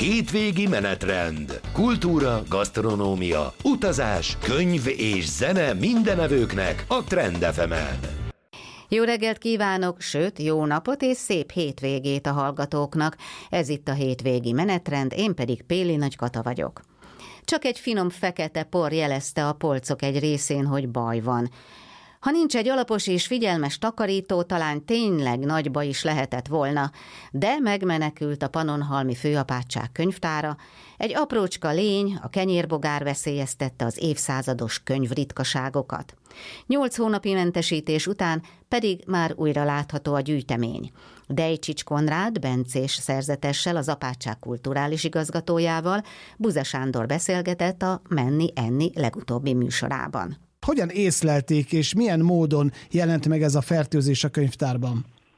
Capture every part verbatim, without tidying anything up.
Hétvégi menetrend. Kultúra, gasztronómia, utazás, könyv és zene mindenevőknek a Trend ef emen. Jó reggelt kívánok, sőt, jó napot és szép hétvégét a hallgatóknak. Ez itt a hétvégi menetrend, én pedig Péli Nagy Kata vagyok. Csak egy finom fekete por jelezte a polcok egy részén, hogy baj van. Ha nincs egy alapos és figyelmes takarító, talán tényleg nagy baj is lehetett volna, de megmenekült a Pannonhalmi Főapátság könyvtára, egy aprócska lény, a kenyérbogár veszélyeztette az évszázados könyvritkaságokat. Nyolc hónapi mentesítés után pedig már újra látható a gyűjtemény. Dejcsics Konrád, bencés szerzetessel, az apátság kulturális igazgatójával Buza Sándor beszélgetett a Menni Enni legutóbbi műsorában. Hogyan észlelték, és milyen módon jelent meg ez a fertőzés a könyvtárban?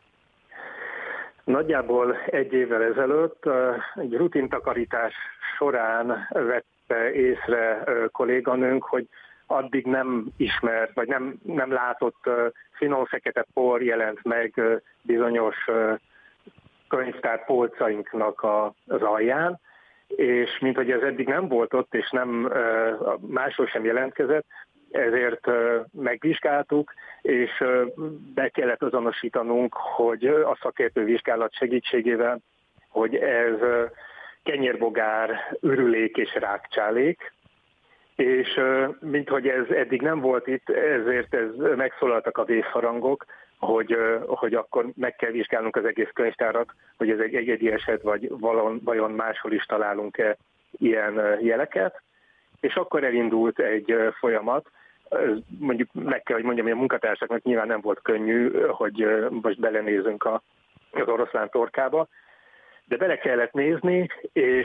Nagyjából egy évvel ezelőtt egy rutintakarítás során vette észre kolléganőnk, hogy addig nem ismert, vagy nem, nem látott finom fekete por jelent meg bizonyos könyvtár polcainknak az alján, és mint hogy ez eddig nem volt ott, és nem máshol sem jelentkezett, ezért megvizsgáltuk, és be kellett azonosítanunk, hogy a szakértő vizsgálat segítségével, hogy ez kenyérbogár, ürülék és rákcsálék, és mint hogy ez eddig nem volt itt, ezért ez megszólaltak a vészharangok, hogy, hogy akkor meg kell vizsgálnunk az egész könyvtárat, hogy ez egy egyedi eset, vagy valon, vajon máshol is találunk-e ilyen jeleket. És akkor elindult egy folyamat, mondjuk meg kell, hogy mondjam, hogy a munkatársaknak nyilván nem volt könnyű, hogy most belenézünk a, az oroszlán torkába, de bele kellett nézni, és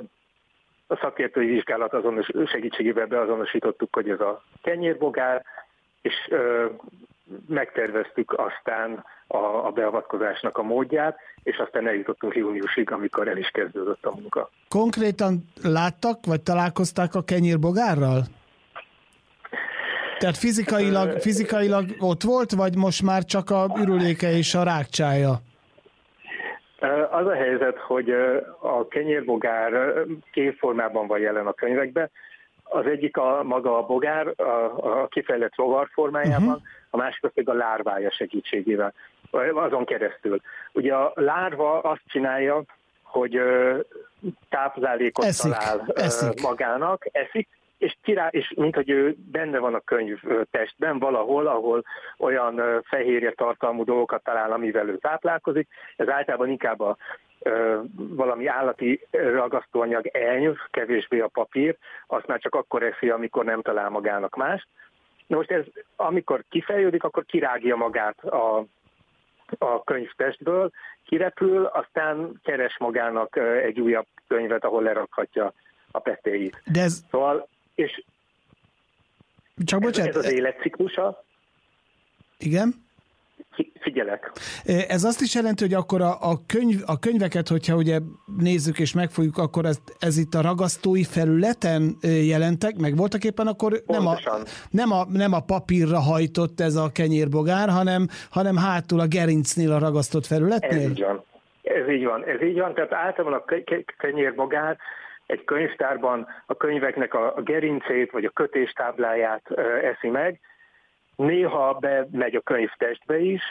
a szakértői vizsgálat azonos, segítségével beazonosítottuk, hogy ez a kenyérbogár, és megterveztük aztán a, a beavatkozásnak a módját, és aztán eljutottunk júniusig, amikor el is kezdődött a munka. Konkrétan láttak, vagy találkozták a kenyérbogárral? Tehát fizikailag, fizikailag ott volt, vagy most már csak a ürüléke és a rákcsája? Az a helyzet, hogy a kenyérbogár két formában van jelen a könyvekben. Az egyik a maga a bogár, a, a kifejlett rovar formájában, uh-huh. a másik pedig a lárvája segítségével, azon keresztül. Ugye a lárva azt csinálja, hogy táplálékot eszik, talál eszik. magának, eszik, és, kirá, és mint hogy ő benne van a könyv testben valahol, ahol olyan fehérje tartalmú dolgokat talál, amivel ő táplálkozik. Ez általában inkább a valami állati ragasztóanyag elnyő, kevésbé a papír, azt már csak akkor eszi, amikor nem talál magának mást. Na most ez, amikor kifejlődik, akkor kirágja magát a, a könyvtestből, kirepül, aztán keres magának egy újabb könyvet, ahol lerakhatja a petéit. De ez... Szóval, és csak bocsánat, ez az életciklusa. Igen? Figyelek. Ez azt is jelenti, hogy akkor a, a, könyv, a könyveket, hogyha ugye nézzük és megfogjuk, akkor ez, ez itt a ragasztói felületen jelentek, meg voltak éppen akkor nem a, nem, a, nem a papírra hajtott ez a kenyérbogár, hanem, hanem hátul a gerincnél a ragasztott felületnél? Ez így van. Ez így van. Ez így van. Tehát általában a kenyérbogár egy könyvtárban a könyveknek a gerincét vagy a kötéstábláját eszi meg, néha bemegy a könyvtestbe is,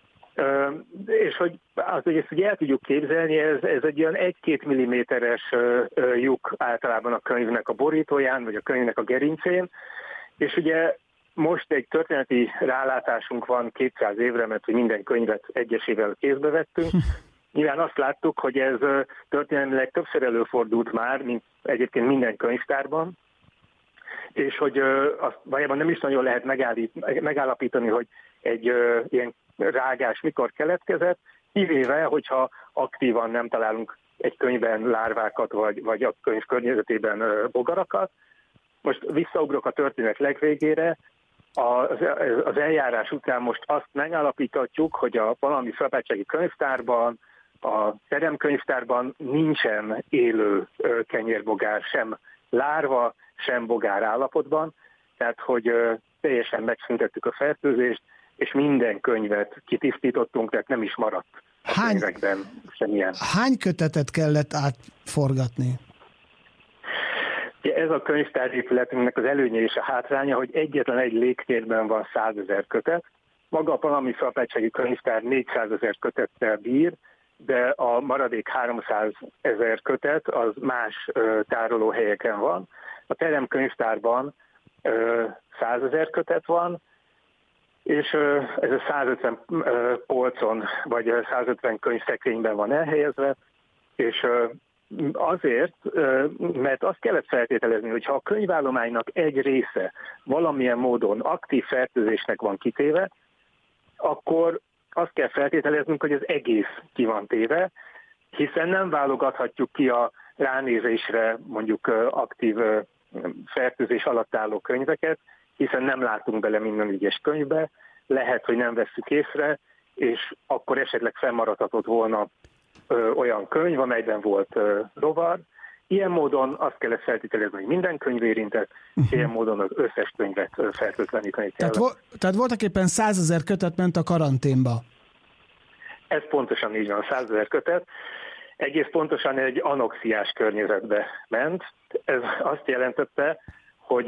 és hogy azt, hogy ezt ugye el tudjuk képzelni, ez, ez egy olyan egy-két milliméteres lyuk általában a könyvnek a borítóján, vagy a könyvnek a gerincén, és ugye most egy történeti rálátásunk van kétszáz évre, mert hogy minden könyvet egyesével kézbe vettünk. Nyilván azt láttuk, hogy ez történetileg többször előfordult már, mint egyébként minden könyvtárban, és hogy azt valójában nem is nagyon lehet megállít, megállapítani, hogy egy ö, ilyen rágás mikor keletkezett, kivéve, hogyha aktívan nem találunk egy könyvben lárvákat, vagy, vagy a könyv környezetében ö, bogarakat. Most visszaugrok a történet legvégére, az, az eljárás után most azt megállapíthatjuk, hogy a Pannonhalmi Főapátsági Könyvtárban, a teremkönyvtárban nincsen élő ö, kenyérbogár, sem lárva, sem bogár állapotban, tehát hogy ö, teljesen megszüntettük a fertőzést, és minden könyvet kitisztítottunk, tehát nem is maradt a hány, könyvekben semmilyen. Hány kötetet kellett átforgatni? Ez a könyvtárépületünknek az előnye és a hátránya, hogy egyetlen egy légtérben van százezer kötet. Maga a Panami Szalapátsági Könyvtár négyszázezer kötettel bír, de a maradék háromszázezer kötet az más ö, tárolóhelyeken van. A Terem könyvtárban százezer kötet van, és ö, ez a százötven ö, polcon, vagy százötven könyvszekrényben van elhelyezve, és ö, azért, ö, mert azt kellett feltételezni, hogy ha a könyvállománynak egy része valamilyen módon aktív fertőzésnek van kitéve, akkor azt kell feltételeznünk, hogy az egész ki van téve, hiszen nem válogathatjuk ki a ránézésre mondjuk aktív fertőzés alatt álló könyveket, hiszen nem látunk bele minden egyes könyvbe, lehet, hogy nem vesszük észre, és akkor esetleg fennmaradhatott volna ö, olyan könyv, amelyben volt ö, rovar. Ilyen módon azt kellett feltételezni, hogy minden könyv érintett, uh-huh. ilyen módon az összes könyvet fertőtleníteni kell. Tehát, vo- tehát voltak éppen százezer kötet ment a karanténba. Ez pontosan így van, százezer kötet. Egész pontosan egy anoxiás környezetbe ment. Ez azt jelentette, hogy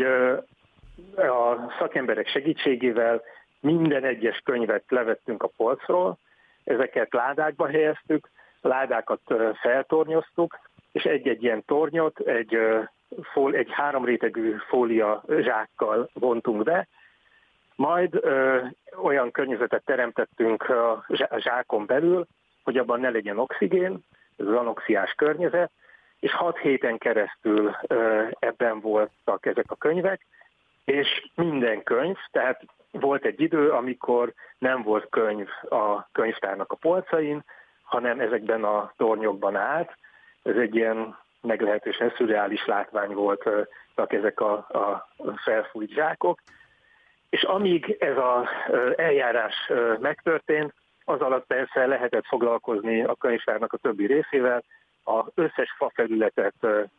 a szakemberek segítségével minden egyes könyvet levettünk a polcról, ezeket ládákba helyeztük, a ládákat feltornyoztuk, és egy-egy ilyen tornyot egy, egy háromrétegű fólia zsákkal vontunk be, majd ö, olyan környezetet teremtettünk a zsákon belül, hogy abban ne legyen oxigén, ez az anoxiás környezet, és hat héten keresztül ö, ebben voltak ezek a könyvek, és minden könyv, tehát volt egy idő, amikor nem volt könyv a könyvtárnak a polcain, hanem ezekben a tornyokban állt. Ez egy ilyen meglehetősen szürreális látvány volt, ezek a, a felfújt zsákok. És amíg ez az eljárás megtörtént, az alatt persze lehetett foglalkozni a könyvtárnak a többi részével. Az összes fafelületet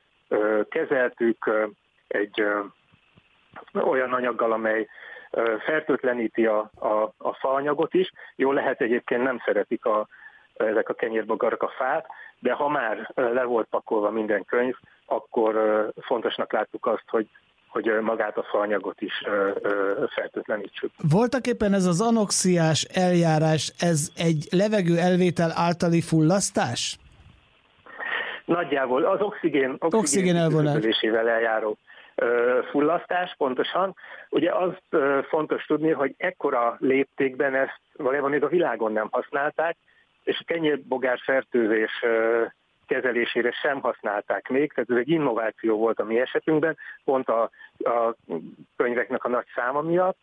kezeltük egy olyan anyaggal, amely fertőtleníti a, a, a faanyagot is. Jól lehet, egyébként nem szeretik a, ezek a kenyérbogarak a fát, de ha már le volt pakolva minden könyv, akkor fontosnak láttuk azt, hogy hogy magát a faanyagot is fertőtlenítsük. Voltak éppen ez az anoxiás eljárás, ez egy levegő elvétel általi fullasztás? Nagyjából az oxigén, oxigén, oxigén elvonásével eljáró fullasztás, pontosan. Ugye azt fontos tudni, hogy ekkora léptékben ezt valójában még a világon nem használták, és a kenyérbogár fertőzés kezelésére sem használták még, tehát ez egy innováció volt a mi esetünkben, pont a, a könyveknek a nagy száma miatt,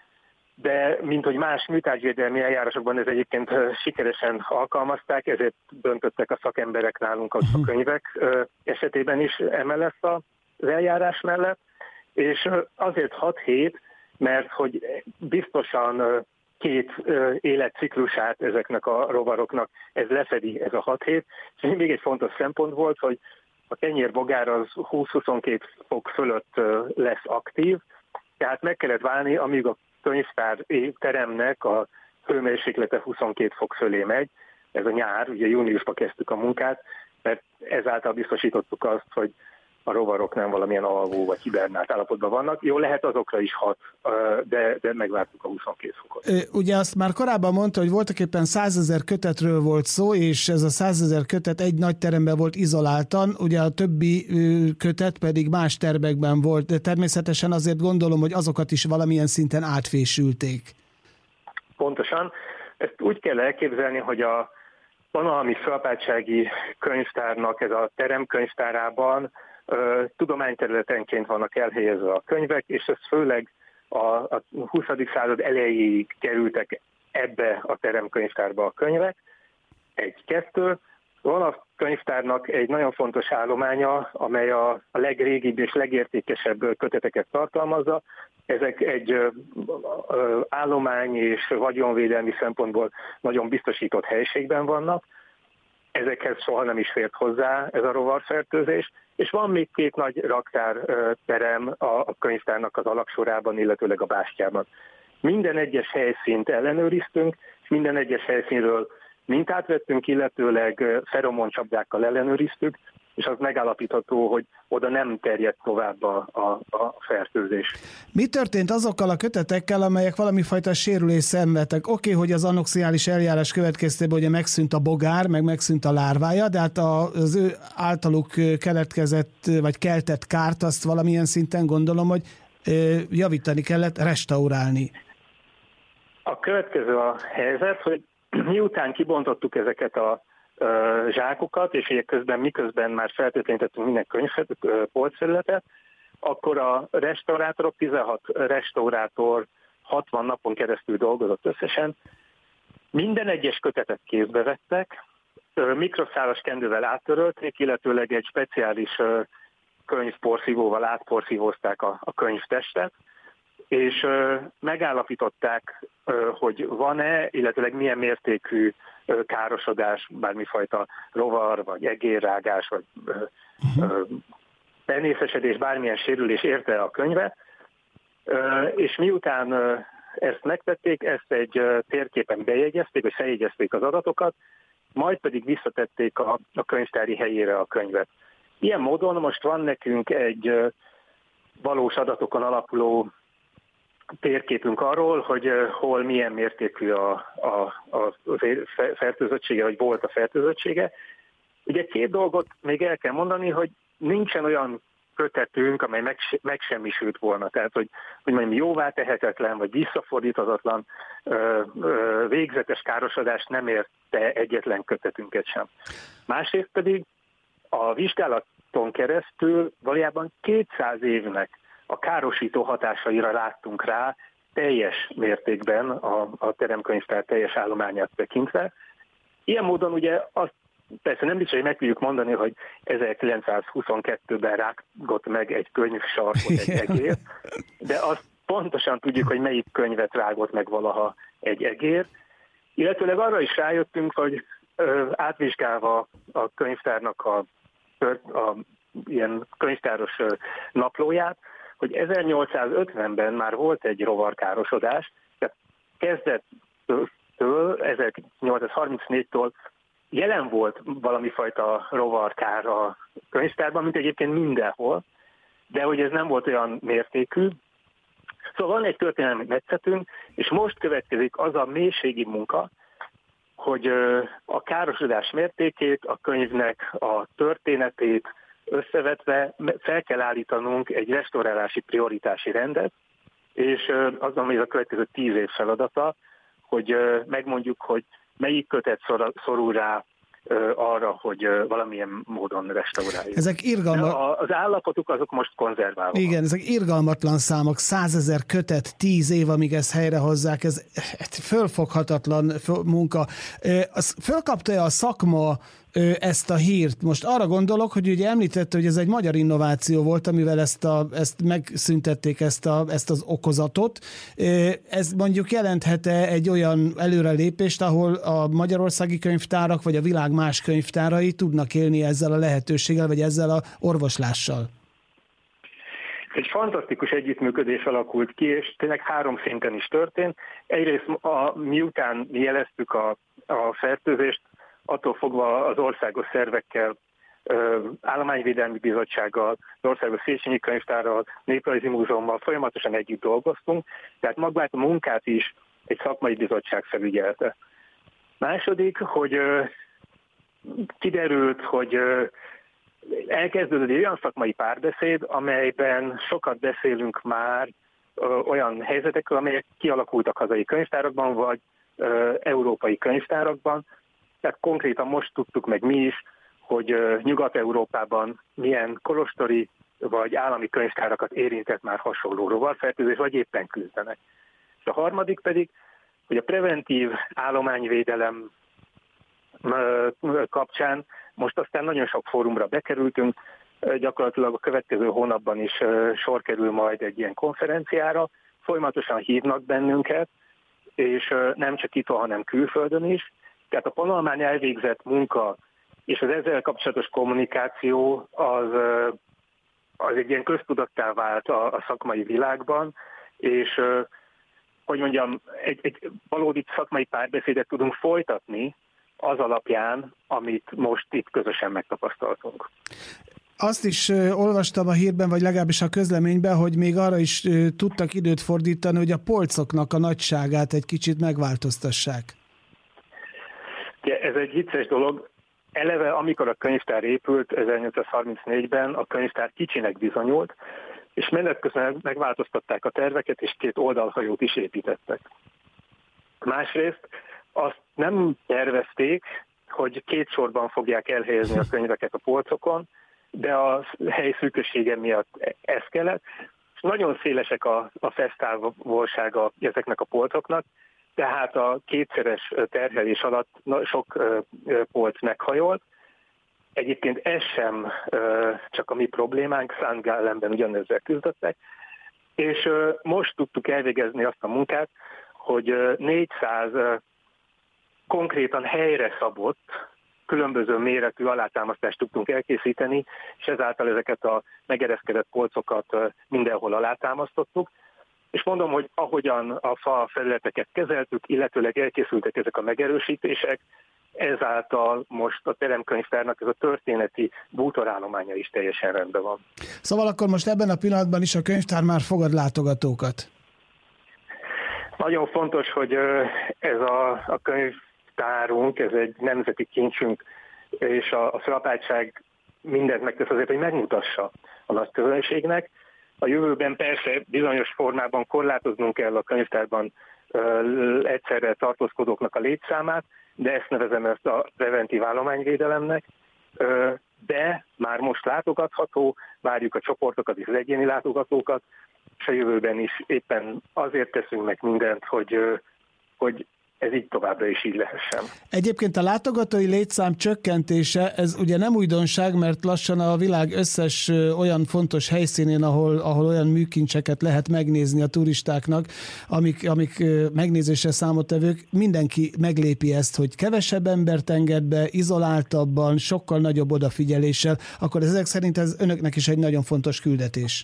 de mint hogy más műtárgyvédelmi eljárásokban ez egyébként sikeresen alkalmazták, ezért döntöttek a szakemberek nálunk a könyvek esetében is emellett az eljárás mellett, és azért hat hét, mert hogy biztosan két életciklusát ezeknek a rovaroknak ez lefedi, ez a hat hét. És még egy fontos szempont volt, hogy a kenyérbogár az húsz-huszonkettő fok fölött lesz aktív, tehát meg kellett válni, amíg a könyvtár teremnek a hőmérséklete huszonkét fok fölé megy. Ez a nyár, ugye júniusban kezdtük a munkát, mert ezáltal biztosítottuk azt, hogy a rovarok nem valamilyen alvó vagy hibernált állapotban vannak. Jó, lehet azokra is hat, de, de megvártuk a huszonkét fokot. Ugye azt már korábban mondta, hogy voltak éppen százezer kötetről volt szó, és ez a százezer kötet egy nagy teremben volt izoláltan, ugye a többi kötet pedig más termekben volt, de természetesen azért gondolom, hogy azokat is valamilyen szinten átfésülték. Pontosan. Ezt úgy kell elképzelni, hogy a Panami Szalapátsági Könyvtárnak ez a teremkönyvtárában tudományterületenként vannak elhelyezve a könyvek, és ez főleg a, a huszadik század elejéig kerültek ebbe a teremkönyvtárba a könyvek. Egy-kettő. Van a könyvtárnak egy nagyon fontos állománya, amely a, a legrégibb és legértékesebb köteteket tartalmazza. Ezek egy ö, ö, állomány és vagyonvédelmi szempontból nagyon biztosított helységben vannak. Ezekhez soha nem is fért hozzá ez a rovarfertőzés. És van még két nagy raktárterem a könyvtárnak az alaksorában, illetőleg a bástyában. Minden egyes helyszínt ellenőriztünk, és minden egyes helyszínről mintát vettünk, illetőleg feromoncsapdákkal ellenőriztük, és az megállapítható, hogy oda nem terjedt tovább a, a, a fertőzés. Mi történt azokkal a kötetekkel, amelyek valami fajta sérülés szenvedtek? Oké, okay, hogy az anoxiális eljárás következtében ugye megszűnt a bogár, meg megszűnt a lárvája, de hát az ő általuk keletkezett, vagy keltett kárt, azt valamilyen szinten gondolom, hogy javítani kellett, restaurálni. A következő a helyzet, hogy miután kibontottuk ezeket a zsákokat, és ugye közben, miközben már feltétlenítettünk minden könyvpolcfelületet, akkor a restaurátorok, tizenhat restaurátor hatvan napon keresztül dolgozott összesen, minden egyes kötetet kézbe vettek, mikroszálas kendővel áttörölték, illetőleg egy speciális könyvporszívóval átporszívózták a, a könyvtestet, és megállapították, hogy van-e, illetőleg milyen mértékű károsodás, bármifajta rovar, vagy egérrágás, vagy uh-huh. penészesedés, bármilyen sérülés érte a könyvet, és miután ezt megtették, ezt egy térképen bejegyezték, vagy feljegyezték az adatokat, majd pedig visszatették a, a könyvtári helyére a könyvet. Ilyen módon most van nekünk egy valós adatokon alapuló térképünk arról, hogy hol milyen mértékű a, a, a fertőzöttsége, vagy volt a fertőzöttsége. Ugye két dolgot még el kell mondani, hogy nincsen olyan kötetünk, amely meg, megsemmisült volna. Tehát, hogy, hogy mondjam, jóvá tehetetlen, vagy visszafordíthatatlan ö, ö, végzetes károsodást nem érte egyetlen kötetünket sem. Másrészt pedig a vizsgálaton keresztül valójában kétszáz évnek a károsító hatásaira láttunk rá teljes mértékben a, a teremkönyvtár teljes állományát tekintve. Ilyen módon ugye azt persze nem biztos, hogy meg tudjuk mondani, hogy ezerkilencszázhuszonkettőben rágott meg egy könyvsarkot egy egér, de azt pontosan tudjuk, hogy melyik könyvet rágott meg valaha egy egér. Illetőleg arra is rájöttünk, hogy ö, átvizsgálva a könyvtárnak a, a ilyen könyvtáros naplóját, hogy ezernyolcszázötvenben már volt egy rovarkárosodás, tehát kezdettől, ezernyolcszázharmincnégytől jelen volt valami fajta rovarkár a könyvtárban, mint egyébként mindenhol, de hogy ez nem volt olyan mértékű. Szóval van egy történelmi metszetünk, és most következik az a mélységi munka, hogy a károsodás mértékét, a könyvnek a történetét összevetve fel kell állítanunk egy restaurálási prioritási rendet, és az, ami ez a következő tíz év feladata, hogy megmondjuk, hogy melyik kötet szorul rá arra, hogy valamilyen módon restauráljuk. Ezek irgalma... Az állapotuk azok most konzerválva. Igen, ezek irgalmatlan számok, százezer kötet, tíz év, amíg ezt helyrehozzák, ez fölfoghatatlan munka. Fölkapta-e a szakma ezt a hírt? Most arra gondolok, hogy ugye említette, hogy ez egy magyar innováció volt, amivel ezt, a, ezt megszüntették, ezt, a, ezt az okozatot. Ez mondjuk jelenthet-e egy olyan előrelépést, ahol a magyarországi könyvtárak, vagy a világ más könyvtárai tudnak élni ezzel a lehetőséggel, vagy ezzel a orvoslással? Egy fantasztikus együttműködés alakult ki, és tényleg három szinten is történt. Egyrészt a, miután jeleztük a, a fertőzést, attól fogva az országos szervekkel, Állományvédelmi Bizottsággal, az Országos Széchenyi Könyvtárral, Néprajzi Múzeummal folyamatosan együtt dolgoztunk, tehát magát a munkát is egy szakmai bizottság felügyelte. Második, hogy kiderült, hogy elkezdődött egy olyan szakmai párbeszéd, amelyben sokat beszélünk már olyan helyzetekről, amelyek kialakultak hazai könyvtárakban, vagy európai könyvtárakban. Tehát konkrétan most tudtuk meg mi is, hogy Nyugat-Európában milyen kolostori vagy állami könyvtárakat érintett már hasonló rovarfertőzés, vagy éppen küzdenek. És a harmadik pedig, hogy a preventív állományvédelem kapcsán most aztán nagyon sok fórumra bekerültünk, gyakorlatilag a következő hónapban is sor kerül majd egy ilyen konferenciára, folyamatosan hívnak bennünket, és nem csak itt, hanem külföldön is. Tehát a tanulmány elvégzett munka és az ezzel kapcsolatos kommunikáció az, az egy ilyen köztudattá vált a, a szakmai világban, és hogy mondjam, egy, egy valódi szakmai párbeszédet tudunk folytatni az alapján, amit most itt közösen megtapasztaltunk. Azt is olvastam a hírben, vagy legalábbis a közleményben, hogy még arra is tudtak időt fordítani, hogy a polcoknak a nagyságát egy kicsit megváltoztassák. Ez egy vicces dolog. Eleve, amikor a könyvtár épült ezernyolcszázharmincnégyben, a könyvtár kicsinek bizonyult, és menet közben megváltoztatták a terveket, és két oldalhajót is építettek. Másrészt azt nem tervezték, hogy két sorban fogják elhelyezni a könyveket a polcokon, de a hely szűkössége miatt ez kellett. És nagyon szélesek a, a fesztávolsága ezeknek a polcoknak, tehát a kétszeres terhelés alatt sok polc meghajolt. Egyébként ez sem csak a mi problémánk, Saint Gallenben ugyanezzel küzdöttek, és most tudtuk elvégezni azt a munkát, hogy négyszáz konkrétan helyre szabott, különböző méretű alátámasztást tudtunk elkészíteni, és ezáltal ezeket a megereszkedett polcokat mindenhol alátámasztottuk. És mondom, hogy ahogyan a fa felületeket kezeltük, illetőleg elkészültek ezek a megerősítések, ezáltal most a teremkönyvtárnak ez a történeti bútorállománya is teljesen rendben van. Szóval akkor most ebben a pillanatban is a könyvtár már fogad látogatókat? Nagyon fontos, hogy ez a, a könyvtárunk, ez egy nemzeti kincsünk, és a, a főapátság mindent megtesz azért, hogy megmutassa a nagy közönségnek. A jövőben persze bizonyos formában korlátoznunk kell a könyvtárban ö, egyszerre tartózkodóknak a létszámát, de ezt nevezem ezt a preventív állományvédelemnek, ö, de már most látogatható, várjuk a csoportokat és az egyéni látogatókat, és a jövőben is éppen azért teszünk meg mindent, hogy, ö, hogy ez így továbbra is így lehessen. Egyébként a látogatói létszám csökkentése, ez ugye nem újdonság, mert lassan a világ összes olyan fontos helyszínén, ahol, ahol olyan műkincseket lehet megnézni a turistáknak, amik, amik megnézésre számottevők, mindenki meglépi ezt, hogy kevesebb embert enged be, izoláltabban, sokkal nagyobb odafigyeléssel, akkor ezek szerint ez önöknek is egy nagyon fontos küldetés.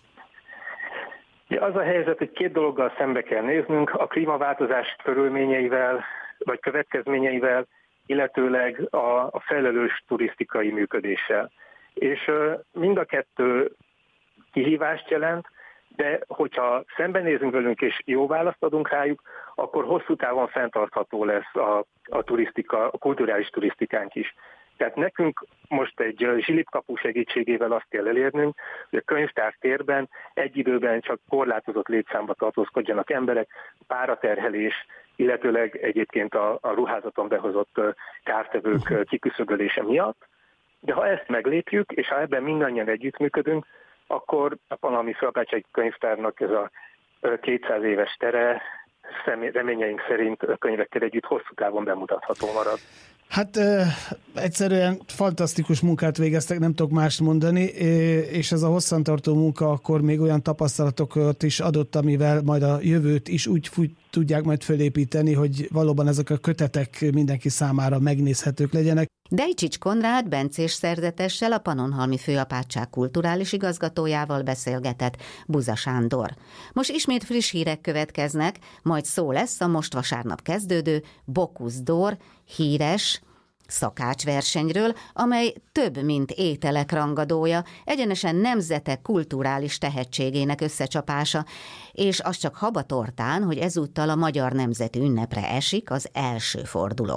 Az a helyzet, hogy két dologgal szembe kell néznünk, a klímaváltozás körülményeivel, vagy következményeivel, illetőleg a, a felelős turisztikai működéssel. És mind a kettő kihívást jelent, de hogyha szembenézünk velünk és jó választ adunk rájuk, akkor hosszú távon fenntartható lesz a, a, turisztika, a kulturális turisztikánk is. Tehát nekünk most egy zsilipkapu segítségével azt kell elérnünk, hogy a könyvtár térben egy időben csak korlátozott létszámba tartózkodjanak emberek, páraterhelés, illetőleg egyébként a, a ruházaton behozott kártevők kiküszöbölése miatt. De ha ezt meglépjük, és ha ebben mindannyian együttműködünk, akkor a Pannonhalmi Főapátsági Könyvtárnak ez a kétszáz éves tere reményeink szerint könyvekkel együtt hosszú távon bemutatható marad. Hát e, egyszerűen fantasztikus munkát végeztek, nem tudok mást mondani, és ez a hosszantartó munka akkor még olyan tapasztalatokat is adott, amivel majd a jövőt is úgy fut, tudják majd fölépíteni, hogy valóban ezek a kötetek mindenki számára megnézhetők legyenek. Dejcsics Konrád bencés szerzetessel, a Pannonhalmi Főapátság kulturális igazgatójával beszélgetett Buza Sándor. Most ismét friss hírek következnek, majd szó lesz a most vasárnap kezdődő Bocuse d'Or híres szakácsversenyről, amely több, mint ételek rangadója, egyenesen nemzetek kulturális tehetségének összecsapása, és az csak habatortán, hogy ezúttal a magyar nemzeti ünnepre esik az első forduló.